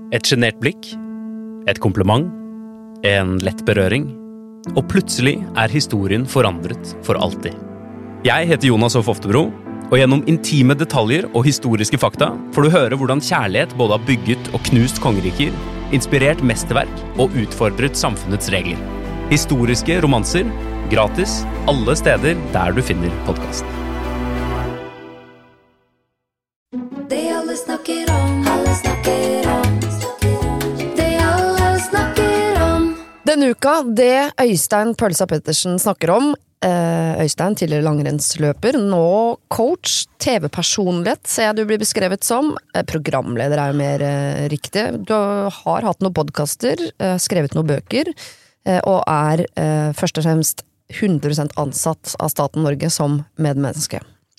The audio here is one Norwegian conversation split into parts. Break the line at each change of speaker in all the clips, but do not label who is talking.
Et genert blikk, et kompliment, en lett berøring, og plutselig historien forandret for alltid. Jeg heter Jonas Hoff Oftebro, og gjennom intime detaljer og historiske fakta får du høre hvordan kjærlighet både har bygget og knust kongeriker, inspirert mesterverk og utfordret samfunnets regler. Historiske romanser, gratis, alle steder der du finner podcast.
Det alle snakker om, alle snakker om. Det alle snakker om.
Denne uka, det Øystein Pølsa Pettersen snakker om, Øystein, tidligere langrennsløper, nå coach, TV-personlighet, ser jeg du blir beskrevet som. Programleder jo mer riktig. Du har hatt noen podcaster, skrevet noen bøker, og først og fremst 100% ansatt av staten Norge som medmenneske.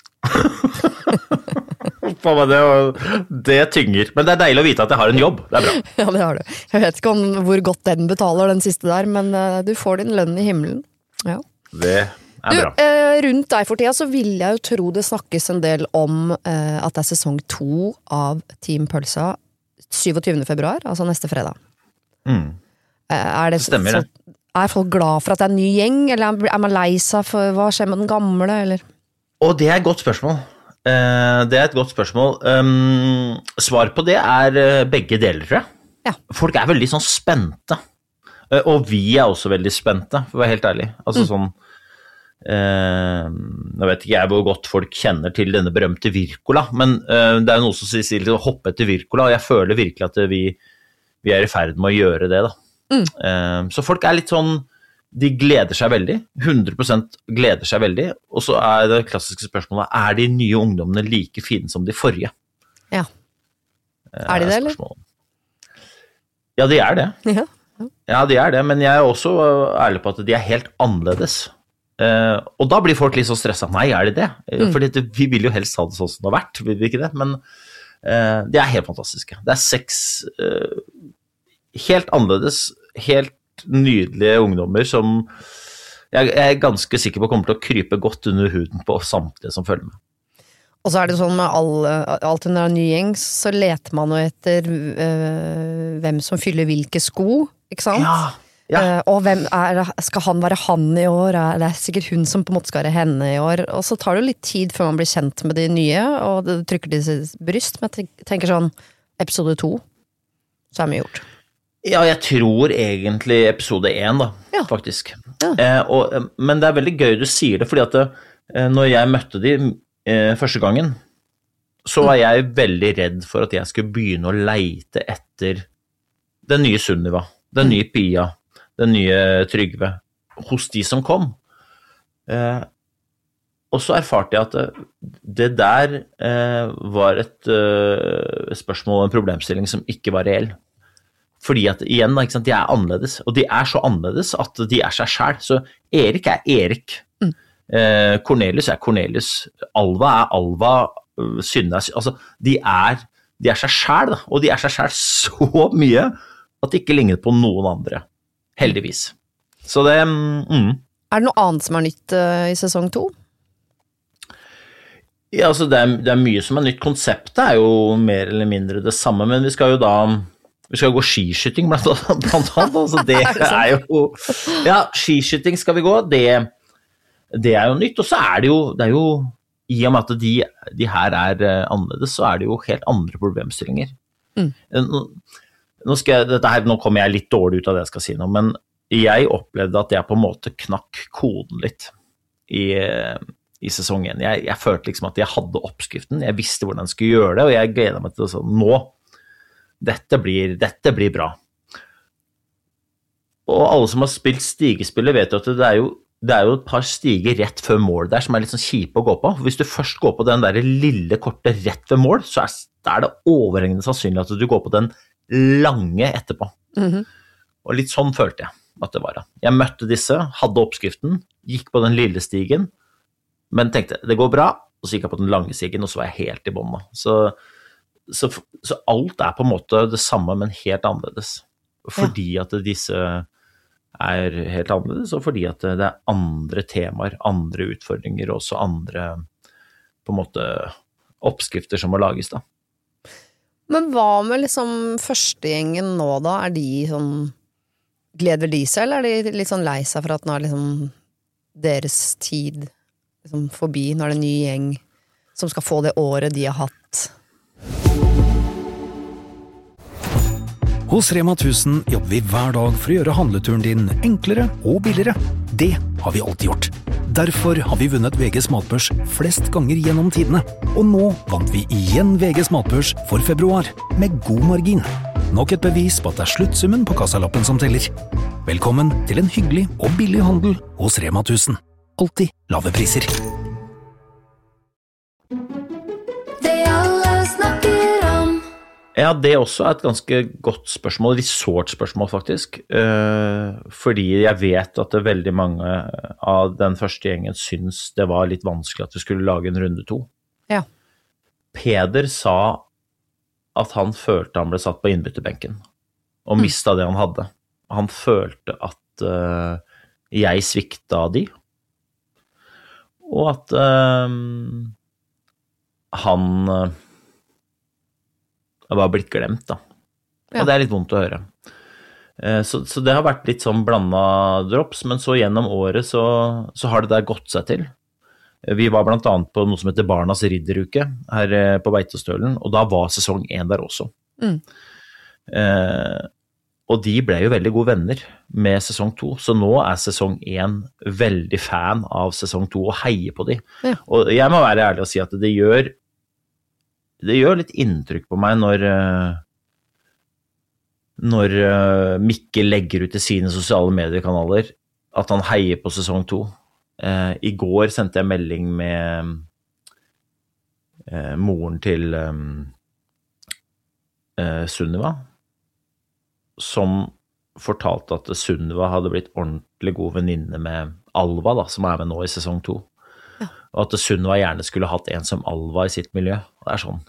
Det tynger, men det deilig å vite at jeg har en jobb, det bra.
Ja, det har du. Jeg vet ikke om hvor godt den betaler, den siste der, men du får din lønn i himmelen. Ja.
Det bra.
Rundt deg for tida så vil jeg jo tro det snakkes en del om at det sesong 2 av Team Pølsa 27. februar, altså neste fredag.
Det stemmer, det.
Er folk glad for at det en ny gjeng, eller er man lei seg for hva skjer med den gamle, eller?
Og det et godt spørsmål. Det et godt spørsmål. Svar på det begge deler, tror jeg.
Ja.
Folk veldig sånn spente. Og vi også veldig spente, for å være helt ærlig. Altså sånn, nå vet ikke jeg hvor godt folk kjenner til denne berømte Wirkola, men det noe som sier til å hoppe etter Wirkola, og jeg føler virkelig at vi i ferd med å gjøre det da. Så folk litt sånn, de gleder seg veldig, 100% gleder seg veldig, og så det klassiske spørsmålet, de nye ungdommene like fine som de forrige?
Ja. De det, eller?
Ja, de det.
Ja.
Ja, de det, men jeg også ærlig på at de helt annerledes. Og da blir folk litt så stresset. Nei, de det? Fordi vi vil jo helst ha det sånn som det har vært, vil vi ikke det? Men de helt fantastiske. Det 6 helt annerledes, helt nydelige ungdommer som jeg ganske sikker på kommer til å krype godt under huden på samtlige som følger med.
Og så det sånn med alt under en ny gjeng, så leter man jo etter hvem som fyller hvilke sko, ikke sant?
Ja.
Og hvem skal han være han i år? Det sikkert hun som på en måte skal være henne i år. Og så tar det jo litt tid før man blir kjent med de nye, og det trykker de sitt bryst. Men jeg tenker sånn, episode 2, så vi gjort.
Ja, jeg tror egentlig episode 1 da, faktisk.
Ja.
Men det veldig gøy du sier det, fordi at når jeg møtte de første gangen, så var jeg veldig redd for at jeg skulle begynne å leite etter den nye Sunniva, den nye Pia, den nye Trygve, hos de som kom. Og så erfarte jeg at det der var et spørsmål og en problemstilling som ikke var reell. Fordi at igjen, ikke sant, de annerledes, og de så annerledes at de seg selv. Så Erik Erik, Cornelius Cornelius, Alva Alva, Synne altså de seg selv, da, og de seg selv så mye at de ikke ligner på noen andre, heldigvis. Så det
det noe annet som nytt i sesong 2?
Ja, altså det mye som nytt. Konseptet jo mer eller mindre det samme, men vi skal gå skiskyting blant annet, altså det jo ja, skiskyting skal vi gå, det jo nytt, og så det jo i og med at de her annerledes, så det jo helt andre problemstillinger. Nå kommer jeg litt dårlig ut av det jeg skal si nå, men jeg opplevde at jeg på en måte knakk koden litt i sesong 1. Jeg følte liksom at jeg hadde oppskriften, jeg visste hvordan jeg skulle gjøre det, og jeg gleder meg til det sånn, dette blir bra. Og alle som har spilt stigespillet vet jo at det jo et par stiger rett før mål der som litt sånn kjipe å gå på. Hvis du først går på den der lille korte rett ved mål, så det overhengende sannsynlig at du går på den lange etterpå. Og litt sånn følte jeg at det var. Jeg møtte disse, hadde oppskriften, gikk på den lille stigen, men tenkte, det går bra, og så gikk jeg på den lange stigen, og så var jeg helt i bånn. Så alt på en måte det samme, men helt annerledes. Fordi at disse helt annerledes, og fordi at det andre temaer, andre utfordringer, og også andre på en måte oppskrifter som må lages da.
Men hva med liksom førstegjengen nå da? Er de sånn, gleder de seg, eller er de litt sånn lei seg for at nå er liksom deres tid liksom forbi? Nå er det en ny gjeng som skal få det året de har hatt.
Hos Rema 1000 jobber vi hver dag for å gjøre handleturen din enklere og billigere. Det har vi alltid gjort. Derfor har vi vunnet VGs matbørs flest ganger gjennom tidene. Og nå vant vi igjen VGs matbørs for februar, med god margin. Nok et bevis på at det er sluttsummen på kassalappen som teller. Velkommen til en hyggelig og billig handel hos Rema 1000. Alltid lave priser.
Det alle snakker om.
Ja, det også er et ganske godt spørsmål, resort spørsmål faktisk, fordi jeg vet at det veldig mange av den første gjengen syns det var litt vanskelig at vi skulle lage en runde 2.
Ja.
Peder sa at han følte han ble satt på innbytterbenken, og mistet det han hadde. Han følte at jeg svikta de, og at han var blitt glemt da.
Ja.
Og det er litt vondt å høre. Så det har vært litt sånn blandet drops, men så gjennom året så har det der gått seg til. Vi var blant annet på noe som heter Barnas ridderuke her på Beitostølen, og da var sesong 1 der også. Og de ble jo veldig gode venner med sesong 2, så nå er sesong 1 veldig fan av sesong 2 og heier på de. Ja. Og jeg må være ærlig og si at det gjør litt inntrykk på meg når Mikkel legger ut i sine sosiale mediekanaler at han heier på sesong 2. I går sendte jeg melding med moren til Sunniva, som fortalte at Sunniva hadde blitt ordentlig god venninne med Alva, da, som er med nå i sesong 2. Og at Sunniva gjerne skulle hatt en som Alva i sitt miljø. Det er sånn.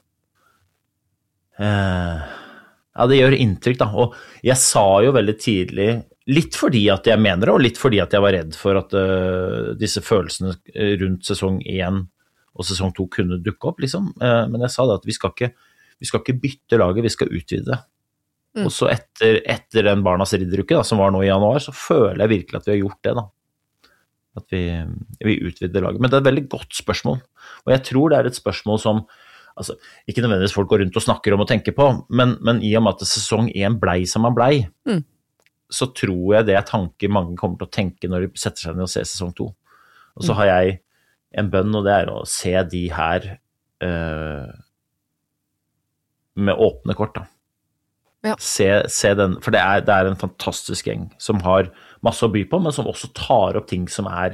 Ja, det gjør inntrykk da. Og jeg sa jo veldig tidlig, litt fordi at jeg mener det, og litt fordi at jeg var redd for at disse følelsene rundt sesong 1 og sesong 2 kunne dukke opp, liksom. Men jeg sa da at vi skal ikke bytte laget, vi skal utvide det. Og så etter den Barnas ridderuke da, som var nå i januar, så føler jeg virkelig at vi har gjort det da. At vi utvider laget. Men det er et veldig godt spørsmål. Og jeg tror det er et spørsmål som, altså, ikke nødvendigvis folk går rundt og snakker om og tenker på, men i og med at sesong 1 blei som han blei, så tror jeg det er tanker mange kommer til å tenke når de setter seg ned og ser sesong 2. Og så har jeg en bønn, og det er å se de her med åpne kort da. Ja. Se den, for det er en fantastisk gjeng som har masse å by på, men som også tar opp ting som er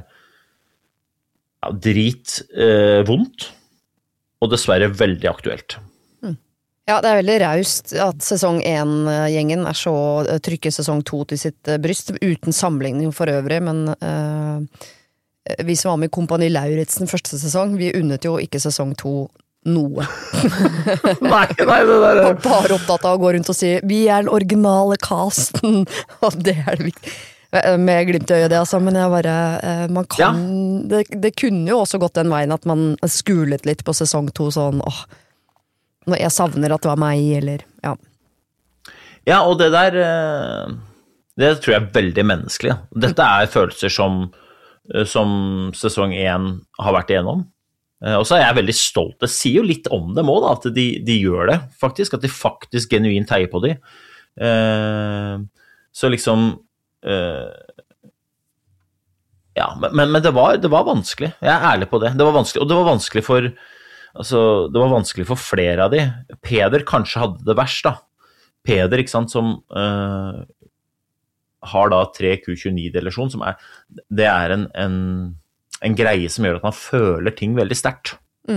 vondt, og dessverre veldig aktuelt.
Ja, det er veldig raust at sesong 1-gjengen er så trykker sesong 2 til sitt bryst, uten sammenligning for øvrig, men vi som var med i Kompani Lauritsen første sesong, vi unnet jo ikke sesong 2 noe.
Nei, det der
Og bare opptatt av å gå rundt og si vi er den originale casten, og det er det viktig med glimt i øyet det altså, men jeg bare man kan, det kunne jo også gått den veien at man skulet litt på sesong 2 sånn, når jeg savner at det var meg, eller
ja, og det der det tror jeg er veldig menneskelig. Dette er følelser som sesong 1 har vært igjennom. Og så er jeg veldig stolt. Det sier jo litt om dem også, da, at de gjør det, faktisk. At de faktisk genuint heier på dem. Så liksom ja, men det var vanskelig. Jeg er ærlig på det. Det var vanskelig, og det var vanskelig for flere av de. Peder kanskje hadde det verst, da. Peder, ikke sant, som har da 3 Q29-delasjon, som det er en greie som gjør at han føler ting veldig sterkt.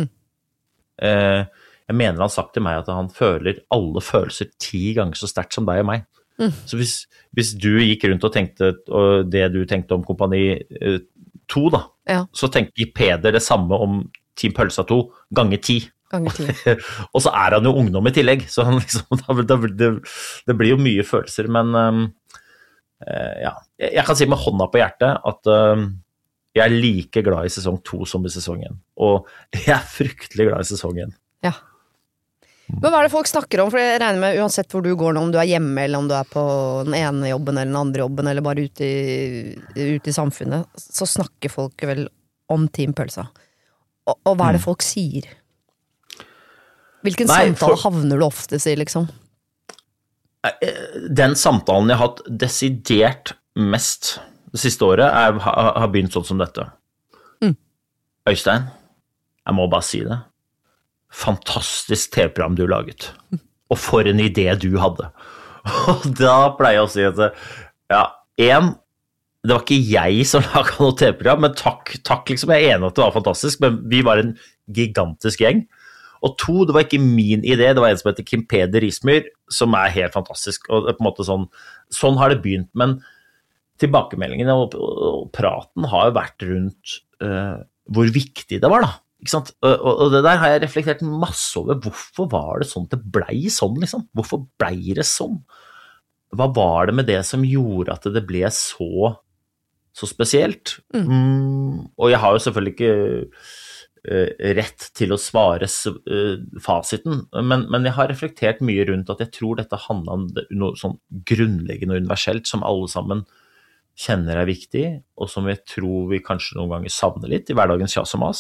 Jeg mener han har sagt til meg at han føler alle følelser 10 ganger så sterkt som deg og meg. Så hvis du gikk rundt og tenkte og det du tenkte om Kompani 2 da, så tenker Peder det samme om Team Pølsa 2 ganger 10. Og så er han jo ungdom i tillegg, så han liksom, det blir jo mye følelser, men ja, jeg kan si med hånda på hjertet at jeg er like glad i sesong 2 som i sesong 1, og jeg er fryktelig glad i sesong 1.
Ja. Men hva det folk snakker om? For jeg regner med uansett hvor du går nå, om du hjemme, eller om du på den ene jobben eller den andre jobben, eller bare ute i samfunnet, så snakker folk vel om Team Pølsa. Og hva det folk sier? Hvilken samtale havner du oftest i, liksom?
Den samtalen jeg har hatt desidert mest det siste året, har begynt sånn som dette. Øystein, jeg må bare si det. Fantastisk TV-program du laget. Og for en idé du hadde. Og da pleier jeg å si at det var ikke jeg som laget noe TV-program, men takk liksom, jeg enig at det var fantastisk, men vi var en gigantisk gjeng. Og 2, det var ikke min idé, det var en som heter Kim Peder Rismyr, som helt fantastisk, og på en måte sånn har det begynt, men tilbakemeldingene og praten har jo vært rundt hvor viktig det var da. Ikke sant? Og det der har jeg reflektert masse over. Hvorfor var det sånn? Det blei sånn, liksom. Hvorfor blei det sånn? Hva var det med det som gjorde at det ble så spesielt? Og jeg har jo selvfølgelig ikke rett til å svare fasiten, men jeg har reflektert mye rundt at jeg tror dette handler om noe sånn grunnleggende og universelt som alle sammen kjenner viktig, og som jeg tror vi kanskje noen ganger savner litt i hverdagens kjas og mas.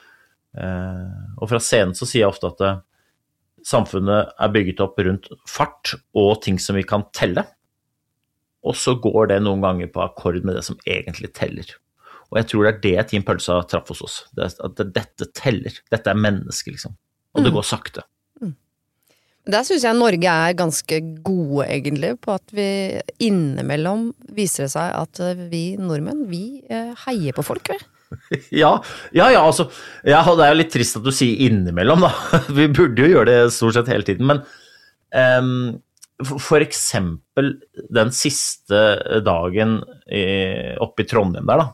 Og fra scenen så sier jeg ofte at samfunnet bygget opp rundt fart og ting som vi kan telle, og så går det noen ganger på akkord med det som egentlig teller. Og jeg tror det det Team Pølsa traff hos oss, at dette teller, dette menneske liksom, og det går sakte.
Der synes jeg Norge ganske gode egentlig, på at vi innimellom viser det seg at vi nordmenn, vi heier på folk,
Ja, altså, det jo litt trist at du sier innimellom da, vi burde jo gjøre det stort sett hele tiden, men for eksempel den siste dagen oppe i Trondheim der da,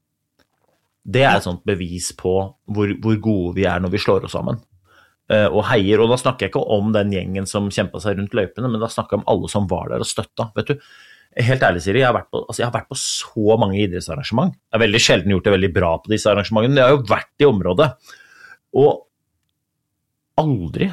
det et sånt bevis på hvor gode vi når vi slår oss sammen, og heier, og da snakker jeg ikke om den gjengen som kjempet seg rundt løypene, men da snakker jeg om alle som var der og støtta, vet du. Helt ærlig, Siri, jeg har vært på så mange idrettsarrangement. Jeg har veldig sjelden gjort det veldig bra på disse arrangementene, men jeg har jo vært i området. Og aldri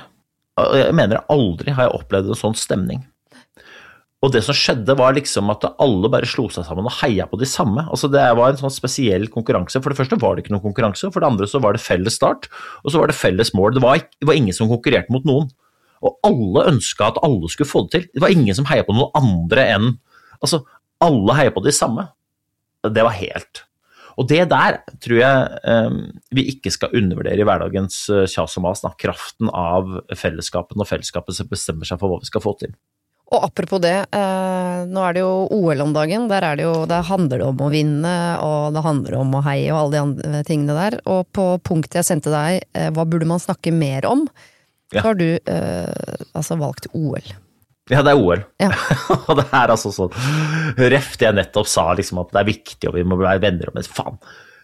har jeg opplevd en sånn stemning. Og det som skjedde var liksom at alle bare slo seg sammen og heia på de samme. Altså det var en sånn spesiell konkurranse. For det første var det ikke noen konkurranse, for det andre så var det felles start, og så var det felles mål. Det var ingen som konkurrerte mot noen. Og alle ønsket at alle skulle få det til. Det var ingen som heia på noen andre enn altså, alle heier på det samme. Det var helt. Og det der tror jeg vi ikke skal undervurdere i hverdagens kjas og mas, kraften av fellesskapet, når fellesskapet bestemmer seg for hva vi skal få til.
Og apropos det, nå det jo OL om dagen, der handler det om å vinne, og det handler om å heie og alle de andre tingene der. Og på punktet jeg sendte deg, hva burde man snakke mer om? Så har du valgt OL.
Ja, det OL. Ja. Og det altså sånn, reft jeg nettopp sa liksom at det viktig, og vi må være venner om det. Faen,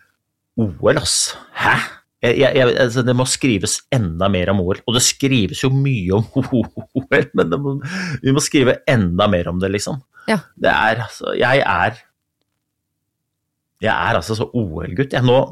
OL Hæ? Altså, det må skrives enda mer om OL, og det skrives jo mye om OL, men vi må skrive enda mer om det liksom. Ja. Det altså, jeg altså så OL-gutt. Jeg nå,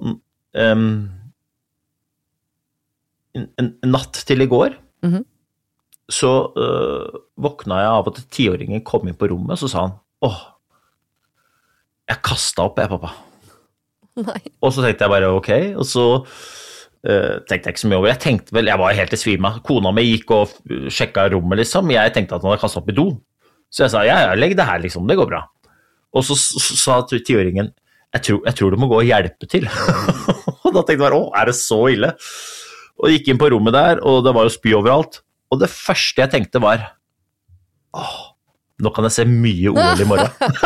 en natt til i går, så våkna jeg av at 10-åringen kom inn på rommet, så sa han, jeg kastet opp, pappa. Nei. Og så tenkte jeg bare, ok, og så tenkte jeg ikke så mye over. Jeg var helt i svime. Kona mi gikk og sjekket rommet, liksom. Jeg tenkte at han hadde kastet opp i do. Så jeg sa, legg det her, liksom, det går bra. Og så sa 10-åringen, jeg tror du må gå og hjelpe til. Og da tenkte jeg, det så ille? Og gikk inn på rommet der, og det var jo spy overalt. Og det første jeg tenkte var, nå kan jeg se mye OL i morgen.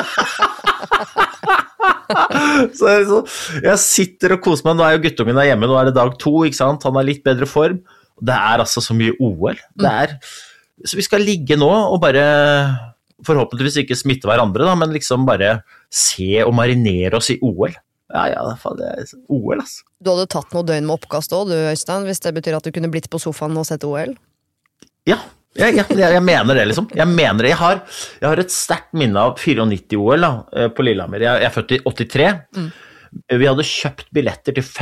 Så jeg sitter og koser meg. Nå jo guttungen der hjemme, nå det dag 2, ikke sant? Han litt bedre form. Det altså så mye OL. Så vi skal ligge nå og bare forhåpentligvis ikke smitte hverandre, da, men liksom bare se og marinere oss i OL. Ja, det OL, altså. Du
hadde tatt noe døgn med oppkast også, du, Øystein, hvis det betyr at du kunne blitt på sofaen og sett OL?
Ja, jeg mener det liksom. Jeg mener det. Jeg har et sterkt minne av 94 OL da, på Lillehammer. Jeg født i 83, Vi hadde kjøpt billetter til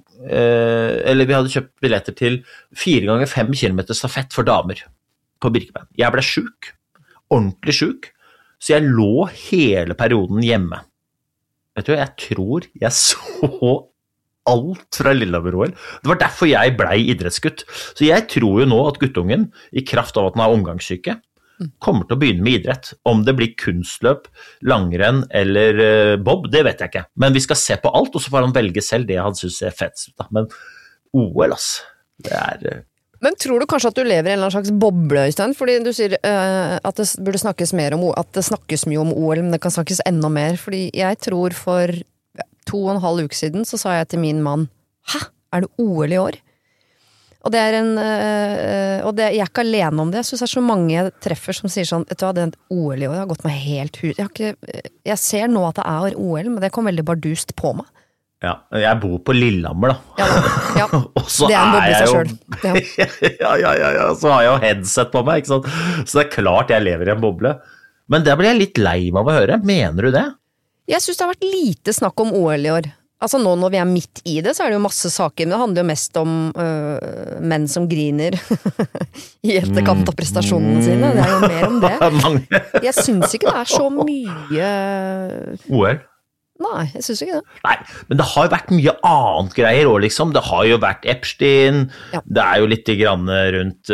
4 ganger 5 kilometer stafett for damer på Birkebein. Jeg ble syk, ordentlig syk, så jeg lå hele perioden hjemme. Vet du, jeg tror jeg så alt fra Lillehammer-OL. Det var derfor jeg ble idrettsgutt. Så jeg tror jo nå at guttungen, i kraft av at han har omgangssyke, kommer til å begynne med idrett. Om det blir kunstløp, langrenn eller bob, det vet jeg ikke. Men vi skal se på alt, og så får han velge selv det han synes er fett. Men OL, ass, det er...
Men tror du kanskje at du lever i en eller annen slags boble, Øystein? Fordi du sier at det burde snakkes mer om at det snakkes mye om OL, men det kan snakkes enda mer. Fordi jeg tror for 2,5 uker siden så sa jeg til min mann, hæ, er det OL i år? Og det er jeg er ikke alene om det. Jeg synes det er så mange jeg treffer som sier sånn, vet du hva, det er et OL i år, jeg har gått meg helt hus. Jeg ser nå at det er OL, men det kom veldig bardust på meg.
Ja, jeg bor på Lillehammer da.
Ja.
Og så
det er en boble i seg selv.
Ja, så har jeg jo headset på meg, ikke sant? Så det er klart jeg lever i en boble. Men det blir jeg litt lei meg av å høre. Mener du det?
Jeg synes det har vært lite snakk om OL i år. Altså nå når vi er midt i det, så er det jo masse saker, men det handler jo mest om menn som griner i etterkant av prestasjonene sine. Det er jo mer om det. Jeg synes ikke det er så mye...
OL?
Nei, jeg synes ikke det.
Nei, men det har jo vært mye annet greier også, liksom. Det har jo vært Epstein, det er jo litt grann rundt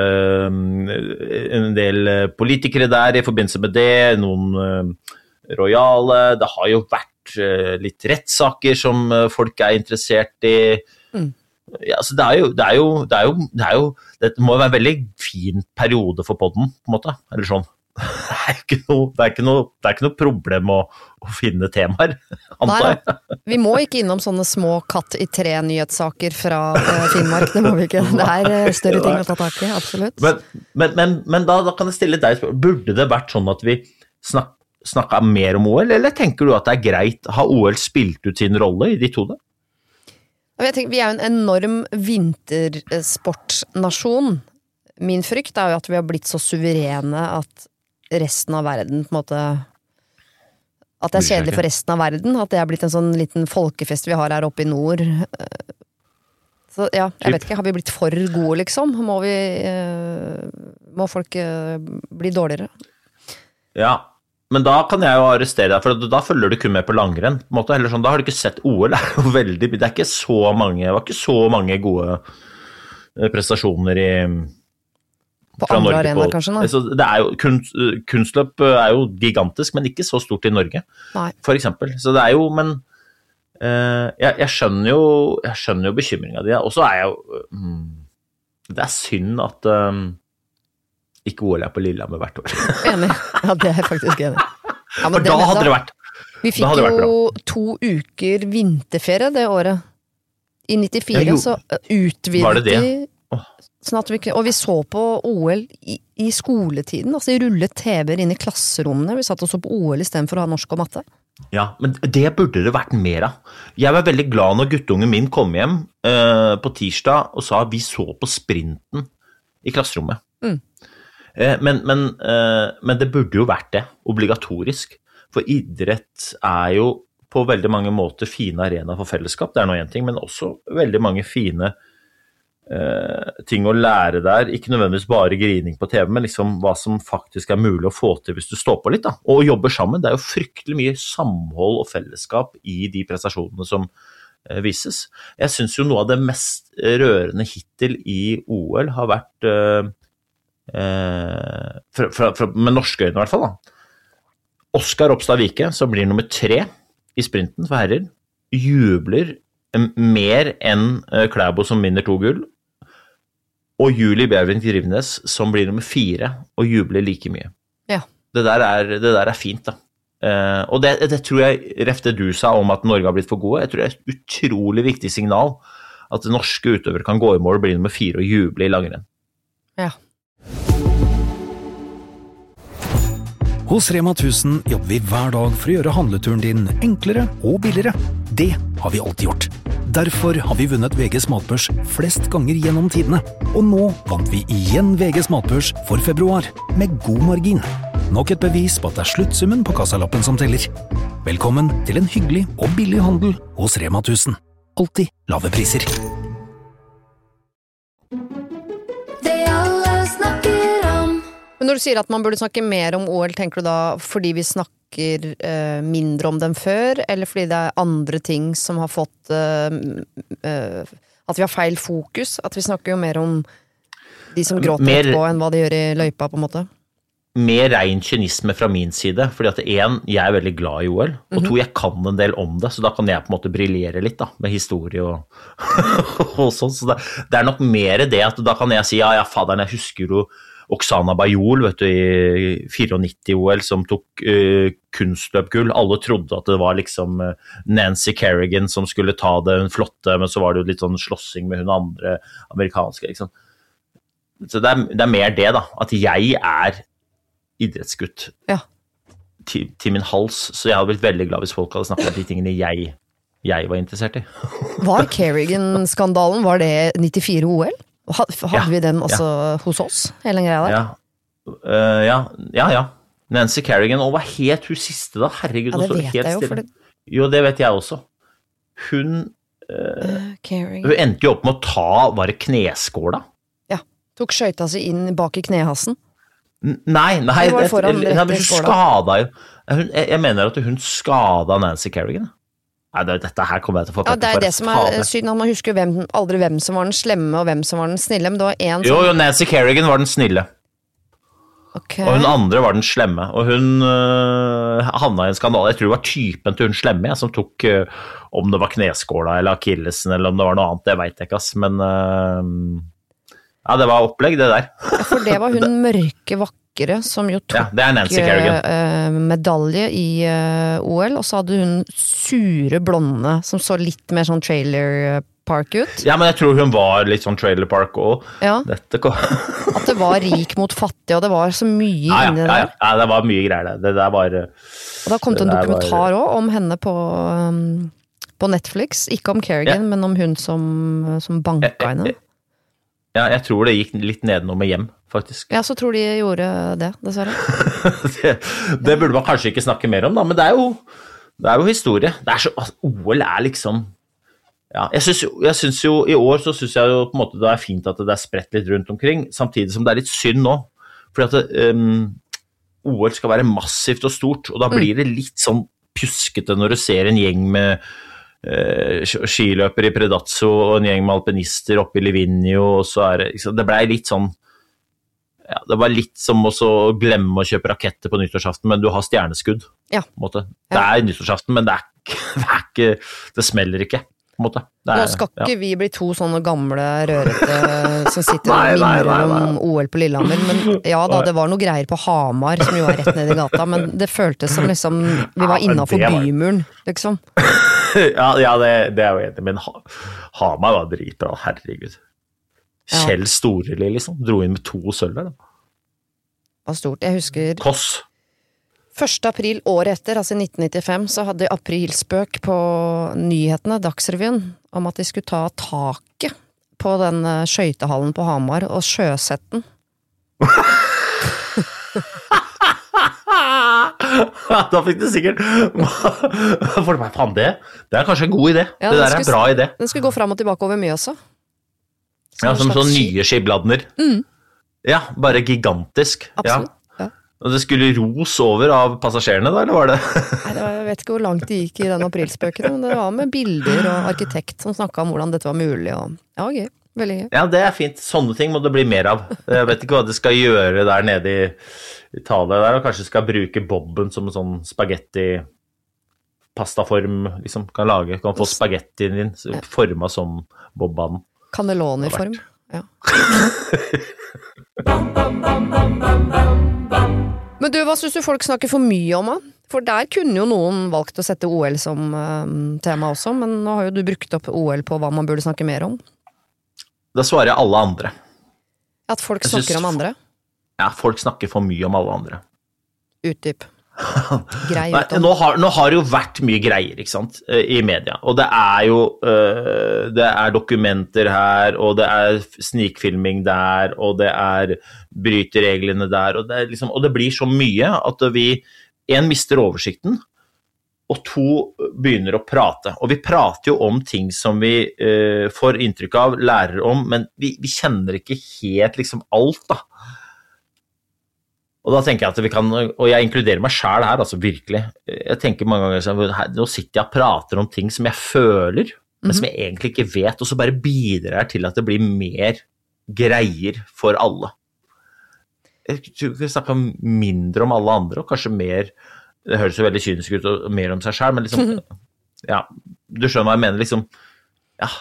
en del politikere der i forbindelse med det, noen royale, det har jo vært litt rettssaker som folk er interessert i. Ja, så det må være en veldig fin periode for podden, på en måte, eller sånn. Det er ikke noe problem å finne temaer, antar jeg.
Vi må ikke innom sånne små katt i 3 nyhetssaker fra Finnmark, det må vi ikke. Det er større ting å ta tak i, absolutt.
Men da kan jeg stille deg spørsmål. Burde det vært sånn at vi snakket mer om OL, eller tenker du at det er greit? Har OL spilt ut sin rolle i ditt hode?
Jeg tenker, vi er jo en enorm vintersportnasjon. Min frykt er jo at vi har blitt så suverene at resten av verden på en måte at det er kjedelig for resten av verden, at det er blitt en sånn liten folkefest vi har her oppe i nord. Så ja, jeg vet ikke, har vi blitt for gode liksom? Må folk bli dårligere? Ja,
men da kan jeg jo arrestere deg, for da følger du kun med på langrenn, på en måte, eller sånn, da har du ikke sett OL, det er jo veldig, det er ikke så mange gode prestasjoner
på andre arenaer kanskje nå?
Altså, det er jo, kunstløp er jo gigantisk, men ikke så stort i Norge, for eksempel. Så det er jo, men jeg skjønner jo bekymringen din, og så er jeg jo, det er synd at ikke OL er på Lillehammer hvert år.
Enig, ja det er jeg faktisk enig. Ja,
for da hadde det vært
vi fikk jo 2 uker vinterferie det året. I 94 så utvidet de sånn at og vi så på OL i skoletiden, altså i rullet TV-er inn i klasserommene, vi satt og så på OL i stedet for å ha norsk og matte.
Ja, men det burde det vært mer av. Jeg var veldig glad når guttungen min kom hjem på tirsdag og sa vi så på sprinten i klasserommet. Men det burde jo vært det, obligatorisk. For idrett er jo på veldig mange måter fine arenaer for fellesskap, det er noe en ting, men også veldig mange fine ting å lære der, ikke nødvendigvis bare grining på TV, men liksom hva som faktisk er mulig å få til hvis du står på litt da, og jobber sammen. Det er jo fryktelig mye samhold og fellesskap i de prestasjonene som vises. Jeg synes jo noe av det mest rørende hittil i OL har vært med norske øyne i hvert fall da. Oskar Ropstad Vike, som blir nummer 3 i sprinten for herrer, jubler mer enn Klæbo som vinner 2 gull, og Julie Bjerving Drivnes som blir nummer 4 og jubler like mye.
Ja.
Det der er fint da. Og det tror jeg, rett det du sa om at Norge har blitt for gode, jeg tror det er et utrolig viktig signal at norske utøvere kan gå i mål og bli nummer 4 og juble i langrenn.
Ja.
Hos Rema 1000 jobber vi hver dag for å gjøre handleturen din enklere og billigere. Det har vi alltid gjort. Derfor har vi vunnet VGs matbørs flest ganger gjennom tidene. Og nå vant vi igjen VGs matbørs for februar, med god margin. Nok et bevis på at det er sluttsummen på kassalappen som teller. Velkommen til en hyggelig og billig handel hos Rema 1000. Alltid lave priser.
Det alle snakker om.
Men når du sier at man burde snakke mer om OL, tenker du da fordi vi snakker mindre om dem før, eller fordi det er andre ting som har fått at vi har feil fokus? At vi snakker jo mer om de som gråter etterpå enn hva de gjør i løypa, på en måte?
Mer ren kynisme fra min side, fordi at en, jeg er veldig glad i OL, og to, jeg kan en del om det, så da kan jeg på en måte briljere litt da, med historie og, og sånn, så det er nok mer det at da kan jeg si, ja faderen, jeg husker jo Oksana Bajol, vet du, i 94 OL, som tok kunstløpgull. Alle trodde at det var liksom Nancy Kerrigan som skulle ta det, hun flotte, men så var det jo litt sånn slåssing med hun andre amerikanske, liksom. Så det er mer det da, at jeg er idrettsgutt til min hals, så jeg hadde blitt veldig glad hvis folk hadde snakket om de tingene jeg var interessert i.
Var Kerrigan-skandalen, var det 94 OL? Hadde vi den også hos oss, hele greia der? Ja. Nancy Kerrigan, og hva het hun siste da? Herregud, det vet jeg jo.
Jo, det vet jeg også. Hun endte jo opp med å ta, var det kneskåla?
Ja, tok skøyta seg inn bak i knehassen.
Nei, hun skada jo. Jeg mener at hun skada Nancy Kerrigan. Nei, dette her kommer jeg til å få
det er det som er synd, man husker aldri hvem som var den slemme og hvem som var den snille, men det var en som...
Jo, Nancy Kerrigan var den snille.
Okay.
Og hun andre var den slemme, og hun havna i en skandale. Jeg tror det var typen til hun slemme, som tok om det var kneskåla eller akillesen, eller om det var noe annet, det vet jeg ikke, men det var opplegg, det der.
For det var hun mørke vakre som jo tok
det er Nancy Kerrigan.
Medalje i OL, og så hadde hun sure blonde som så litt mer sånn trailer park ut. Ja, men jeg tror hun var litt sånn trailer park også. At det var rik mot fattig, og det var så mye inni det der.
Ja, det var mye greier det der var...
Og da kom det en dokumentar også om henne på Netflix, ikke om Kerrigan, men om hun som banka henne.
Ja, jeg tror det gikk litt nedenom med hjem, faktisk.
Ja, så tror de gjorde det, dessverre.
det burde man kanskje ikke snakke mer om, da, men det er jo historie. Det er så, OL er liksom... Ja, jeg synes jo, i år så synes jeg jo på en måte det er fint at det er spredt litt rundt omkring, samtidig som det er litt synd nå, fordi at OL skal være massivt og stort, og da blir det litt sånn pjuskete når du ser en gjeng med skiløper i Predazzo og en gjeng med alpinister oppe i Livigno, og så det ble litt sånn det var litt som å glemme å kjøpe raketter på nyttårsaften, men du har stjerneskudd på en måte. Det er nyttårsaften, men det smeller ikke på en måte.
Nå skal ikke vi bli to sånne gamle rørete som sitter og minner om OL på Lillehammer, men det var noe greier på Hamar som jo var rett ned i gata, men det føltes som liksom vi var innenfor bymuren, liksom.
Ja, det er jo enig, men Hamar var dritbra, herregud. Kjell Storeli liksom, dro inn med 2 sølver da.
Det var stort, jeg husker
Koss
1. april året etter, altså 1995, så hadde de aprilspøk på nyhetene, Dagsrevyen, om at de skulle ta taket på den skøytehallen på Hamar og sjøsetten.
Da fikk du sikkert for meg, faen det er kanskje en god idé. Det der er en bra idé.
Den skulle gå frem og tilbake over Mjøsa.
Som sånn nye skibladner. Ja, bare gigantisk.
Absolutt.
Og det skulle ros over av passasjerene da, eller var det?
Nei, jeg vet ikke hvor langt de gikk i den aprilspøken, men det var med bilder og arkitekt som snakket om hvordan dette var mulig, og gøy, veldig gøy. Ja, det er fint. Sånne ting må det bli mer av. Jeg vet ikke hva det skal gjøre der nede i Italia der, og kanskje skal bruke bobben som en sånn spagetti pastaform, liksom, kan få spagettien din formet som bobbanen. Cannelloni-form, ja. Men du, hva synes du folk snakker for mye om da? For der kunne jo noen valgt å sette OL som tema også, men nå har jo du brukt opp OL på hva man burde snakke mer om. Da svarer jeg alle andre. At folk snakker om andre? Ja, folk snakker for mye om alle andre. Utdyp. Grei ut om. Nå har det jo vært mye greier, ikke sant, i media. Og det er jo det er dokumenter her, og det er snikfilming der, og det er brytereglene der, og det blir så mye at vi mister oversikten,
og to begynner å prate. Og vi prater jo om ting som vi får inntrykk av, lærer om, men vi kjenner ikke helt liksom alt da. Og da tenker jeg at vi kan, og jeg inkluderer meg selv her, altså virkelig. Jeg tenker mange ganger, nå sitter jeg og prater om ting som jeg føler, men som jeg egentlig ikke vet, og så bare bidrar jeg til at det blir mer greier for alle. Jeg tror vi snakker mindre om alle andre, og kanskje mer, det høres jo veldig kynisk ut, og mer om seg selv, men liksom, ja, du skjønner hva jeg mener, liksom, ja,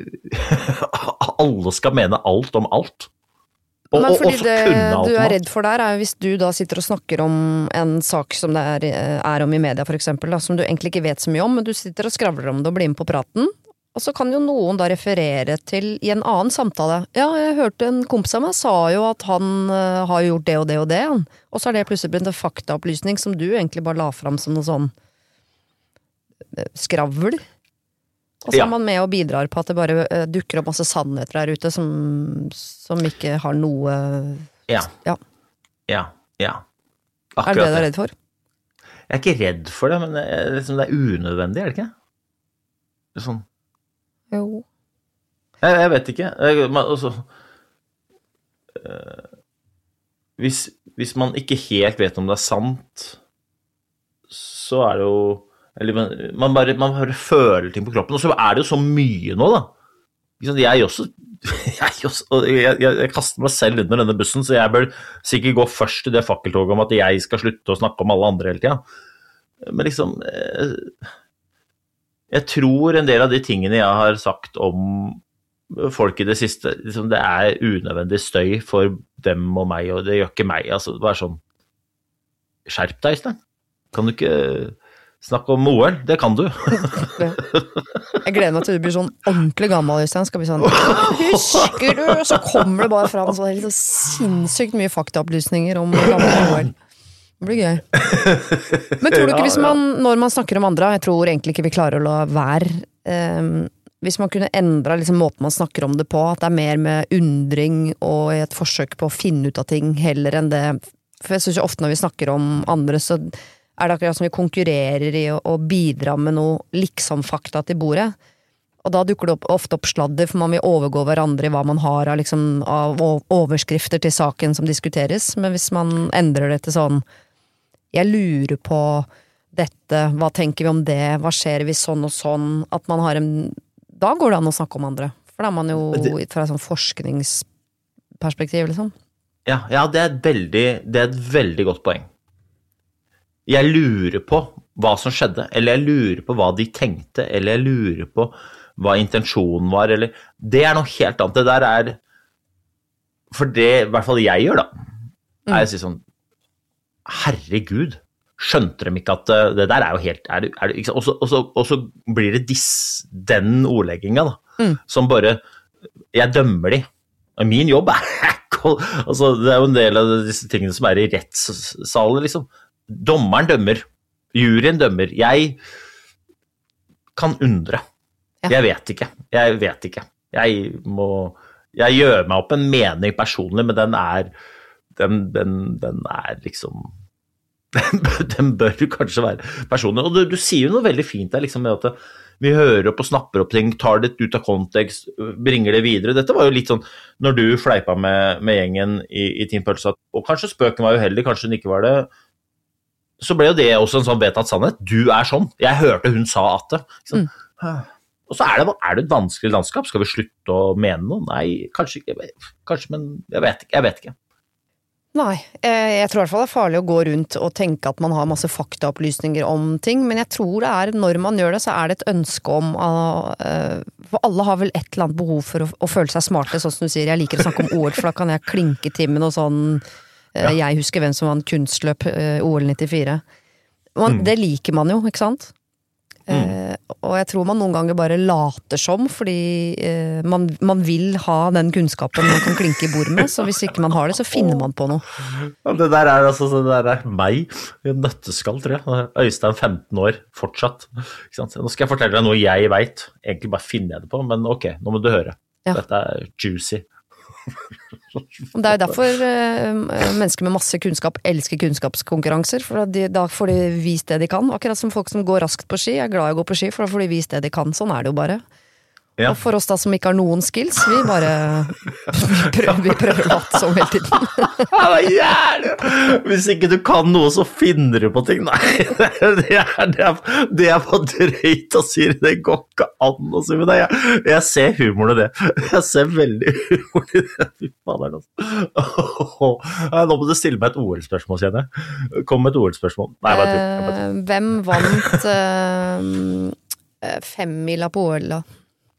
alle skal mene alt om alt.
Men fordi det du redd for der, jo hvis du da sitter og snakker om en sak som det om i media for eksempel, da, som du egentlig ikke vet så mye om, men du sitter og skravler om det og blir med på praten, og så kan jo noen da referere til i en annen samtale. Ja, jeg hørte en kompis av meg sa jo at han har gjort det og det og det, og så det plutselig blitt en faktaopplysning som du egentlig bare la fram som noe sånn skravl. Og så man med og bidrar på at det bare dukker opp masse sannheter der ute som ikke har noe...
Ja. Akkurat
det du redd for?
Jeg ikke redd for det, men liksom, det unødvendig, det ikke? Det sånn...
Jo.
Jeg vet ikke. Altså, hvis man ikke helt vet om det sant, så det jo eller man bare føler ting på kroppen, og så det jo så mye nå da. Jeg kaster meg selv under denne bussen, så jeg bør sikkert gå først i det fakkeltoget om at jeg skal slutte å snakke om alle andre hele tiden. Men liksom, jeg tror en del av de tingene jeg har sagt om folk i det siste, liksom, det unødvendig støy for dem og meg, og det gjør ikke meg, altså, det sånn, skjerp deg, Øystein. Kan du ikke snakke om OL? Det kan du.
Jeg gleder meg til du blir sånn ordentlig gammel, Øystein, skal bli sånn, husker du? Så kommer det bare fram så litt sinnssykt mye faktaopplysninger om gammel OL. Det blir gøy. Men tror du ikke hvis når man snakker om andre, jeg tror egentlig ikke vi klarer å la være, hvis man kunne endre liksom, måten man snakker om det på, at det mer med undring og et forsøk på å finne ut av ting heller enn det, for jeg synes jo ofte når vi snakker om andre, så det akkurat som vi konkurrerer i å bidra med noe liksom-fakta til bordet, og da dukker det ofte opp sladder, for man vil overgå hverandre i hva man har av, liksom, av overskrifter til saken som diskuteres, men hvis man endrer det til sånn, jeg lurer på dette, hva tenker vi om det, hva skjer hvis sånn og sånn, at man har da går det an å snakke om andre, for da man jo fra et sånn forskningsperspektiv, liksom.
Ja, det et veldig godt poeng. Jeg lurer på hva som skjedde, eller jeg lurer på hva de tenkte, eller jeg lurer på hva intensjonen var, eller det noe helt annet. Det der for det, i hvert fall jeg gjør da, jeg sier sånn, herregud, skjønte de ikke at det der jo helt, og så blir det den ordleggingen da, som bare, jeg dømmer de. Min jobb altså, det jo en del av disse tingene som i rettssalen, liksom. Dommeren dømmer, juryen dømmer, jeg kan undre. Jeg vet ikke. Jeg gjør meg opp en mening personlig, men den liksom, den bør kanskje være personlig. Og du sier jo noe veldig fint der, liksom, med at vi hører opp og snapper opp ting, tar det ut av kontekst, bringer det videre. Dette var jo litt sånn, når du fleipa med gjengen i Team Pølsa, og kanskje spøken var uheldig, kanskje den ikke var det, så ble jo det også en sånn vedtatt sannhet. Du sånn. Jeg hørte hun sa at det. Liksom. Og så det et vanskelig landskap. Skal vi slutte å mene noe? Nei, kanskje ikke. Kanskje, men jeg vet ikke.
Nei, jeg tror i hvert fall det farlig å gå rundt og tenke at man har masse faktaopplysninger om ting, men jeg tror det når man gjør det, så det et ønske om for alle har vel et eller annet behov for å føle seg smarte, sånn som du sier, jeg liker å snakke om OL, for da kan jeg klinke til med noe sånn jeg husker hvem som vant kunstløp OL 94. Det liker man jo, ikke sant? Og jeg tror man noen ganger bare later som, fordi man vil ha den kunnskapen man kan klinke i bord med, så hvis ikke man har det, så finner man på noe.
Det der altså, det der meg i en nøtteskall, tror jeg. Øystein 15 år, fortsatt. Ikke sant? Nå skal jeg fortelle deg noe jeg vet. Egentlig bare finner jeg det på, men ok, nå må du høre. Dette juicy.
Det er jo derfor mennesker med masse kunnskap elsker kunnskapskonkurranser, for da får de vist det de kan. Akkurat som folk som går raskt på ski, er glad i å gå på ski, for da får de vist det de kan. Sånn er det jo bare.
Ja.
Og for oss da som ikke har noen skills, vi bare prøver å late som hele tiden.
Hvis ikke du kan noe, så finner du på ting. Nei, det er for drøyt å si det. Det går ikke an å si, men jeg ser humoren i det. Jeg ser veldig humor i det. Fy faen, altså. Nå må du stille meg et OL-spørsmål, kjenner jeg. Kom med et OL-spørsmål. Nei, bare
hvem vant 5-mila på OL da?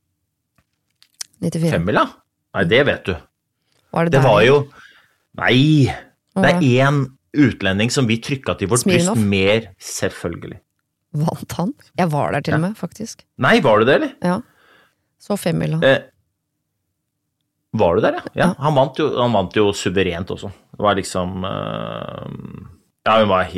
94.
5-mila? Nei, det vet du.
Var
det var jo... Nei, det er en utlending som vi trykket til vårt bryst mer, selvfølgelig.
Vant han? Jeg var der til og med, faktisk.
Nei, var du det, eller?
Ja, så 5-mila.
Var du der, ja? Ja, han vant jo suverent også. Det var liksom... ja, han var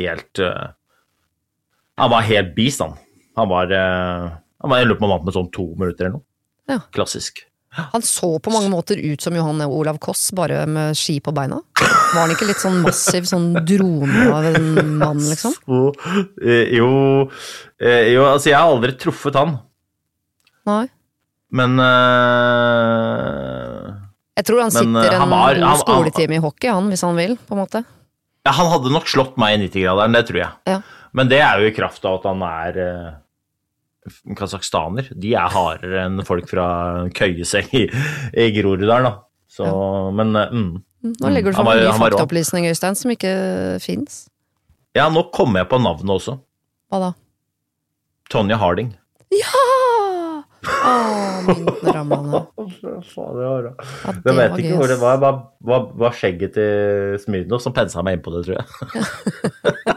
helt beast, han. Han var jeg lurer på om han vant med sånn 2 minutter eller noe.
Ja.
Klassisk.
Han så på mange måter ut som Johan Olav Koss, bare med ski på beina. Var han ikke litt sånn massiv, sånn drone av en mann, liksom?
Jo, altså jeg har aldri truffet han.
Nei.
Men
jeg tror han sitter en god skoletime i hockey, hvis han vil, på en måte.
Ja, han hadde nok slått meg i 90-graderen, det tror jeg.
Ja.
Men det er jo i kraft av at han er kazakhstaner. De er hardere enn folk fra Køyeseng i Groruddalen, da. Så, ja. Men
nå legger du for mye faktaopplysning, Øystein, som ikke finnes.
Ja, nå kommer jeg på navnet også.
Hva da?
Tonja Harding.
Ja! Myntene rammene.
Jeg vet ikke hvor det var skjegget til Smyrnov som pensa meg inn på det, tror jeg.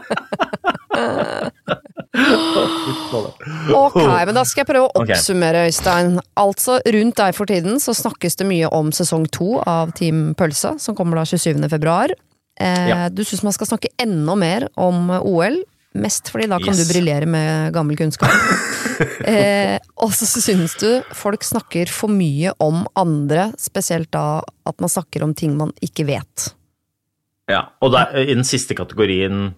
Ok, men da skal jeg prøve å oppsummere, Øystein. Altså, rundt deg for tiden så snakkes det mye om sesong 2 av Team Pølse, som kommer da 27. februar. Du synes man skal snakke enda mer om OL, mest fordi da kan du briljere med gammel kunnskap. Og så synes du folk snakker for mye om andre, spesielt da at man snakker om ting man ikke vet.
Ja, og i den siste kategorien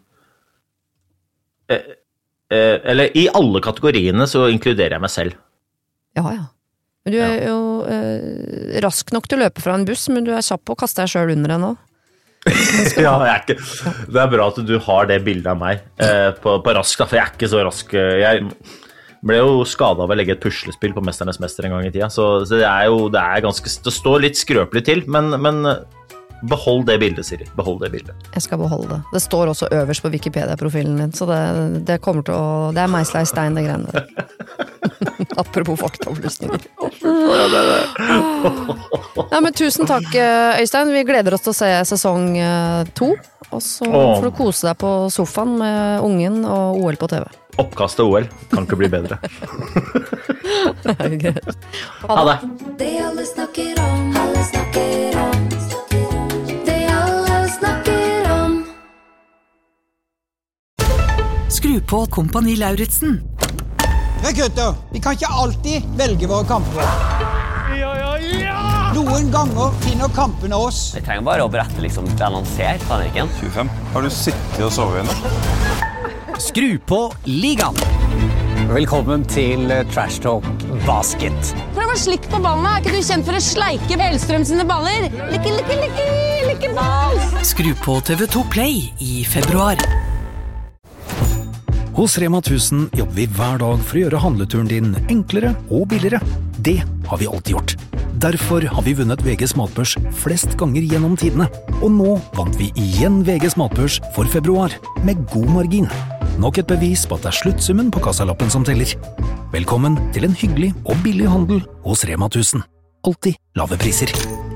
eller i alle kategoriene så inkluderer jeg meg selv. Ja.
Men du er jo rask nok til å løpe fra en buss, men du er kjapp på å kaste deg selv under den også.
Ja, det er bra at du har det bildet av meg på rask, da, for jeg er ikke så rask. Jeg ble jo skadet av å legge et puslespill på Mesternes Mester en gang i tida, så det er ganske, det står litt skrøpelig til, men behold det bildet, Siri. Behold det bildet.
Jeg skal beholde det. Det står også øverst på Wikipedia-profilen din, så det kommer til å... Det er meisla i stein, det greiene der. Apropos faktaopplysninger. Nei, men tusen takk, Øystein. Vi gleder oss til å se sesong 2. Og så får du kose deg på sofaen med ungen og OL på TV.
Oppkast til OL. Kan ikke bli bedre. Ha det.
Det alle snakker om, alle snakker om.
Skru på Kompani Lauritzen.
Men gutter, vi kan ikke alltid velge våre kamper. Noen ganger finner kampene oss.
Jeg trenger bare å berette det han ser, Sannviken.
25. Har du sittet og sovet igjen?
Skru på Ligaen.
Velkommen til Trash Talk Basket.
Prøv å slikke på ballene. Er ikke du kjent for å sleike Hellstrøm sine baller? Likke ball!
Skru på TV2 Play i februar.
Hos Rema 1000 jobber vi hver dag for å gjøre handleturen din enklere og billigere. Det har vi alltid gjort. Derfor har vi vunnet VGs matbørs flest ganger gjennom tidene. Og nå vant vi igjen VGs matbørs for februar, med god margin. Nok et bevis på at det er sluttsummen på kassalappen som teller. Velkommen til en hyggelig og billig handel hos Rema 1000. Alltid lave priser.